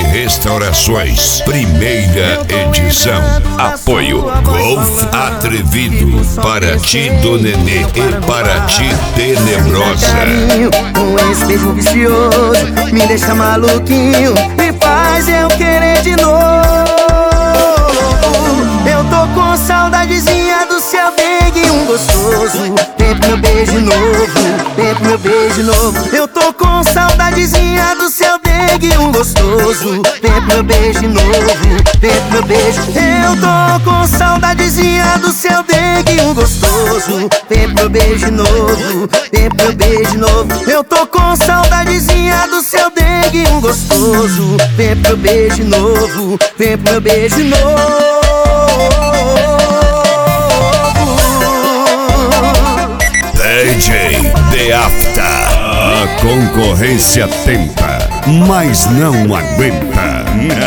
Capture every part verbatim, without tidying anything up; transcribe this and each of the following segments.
Restaurações, primeira edição. Apoio Golf Atrevido, Paraty do Nenê e Paraty Tenebrosa. Um espelho vicioso me deixa maluquinho, me faz eu querer de novo. Eu tô com saudadezinha do seu dengue, um gostoso. Vem pro meu beijo novo, vem pro meu beijo novo. Eu tô com saudadezinha do seu dengue, um gostoso. Vem pro meu beijo novo, vem pro meu beijo. Eu tô com saudadezinha do seu dengue, um gostoso. Vem pro meu beijo novo, vem pro meu beijo novo. Eu tô com saudadezinha do seu dengue, um gostoso. Vem pro meu beijo novo, vem pro meu beijo novo. D J The After. A concorrência tenta, mas não aguenta.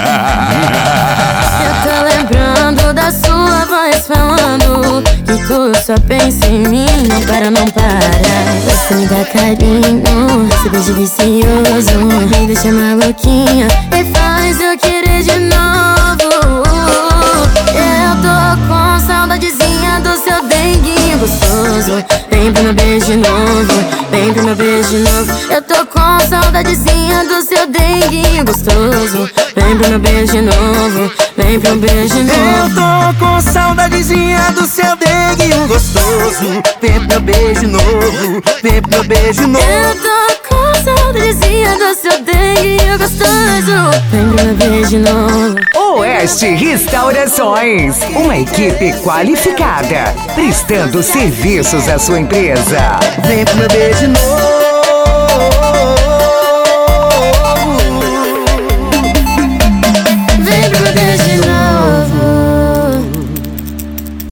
Eu tô lembrando da sua voz falando que tu só pensa em mim, não para, não para. Você me dá carinho, esse beijo vicioso me deixa maluquinha e faz eu querer de novo. Eu tô com saudadezinha do seu denguinho gostoso. Vem pro meu beijo novo, vem pro meu beijo novo. Eu tô com saudadezinha do seu denguinho gostoso. Vem pro meu beijo novo, vem pro meu beijo novo. Eu tô com saudadezinha do seu denguinho gostoso. Vem pro meu beijo novo, vem pro meu beijo novo. Eu tô com saudadezinha do seu denguinho gostoso. Vem pro meu beijo novo. Oeste Restaurações, uma equipe qualificada, prestando serviços à sua empresa. Vem pro meu beijo novo.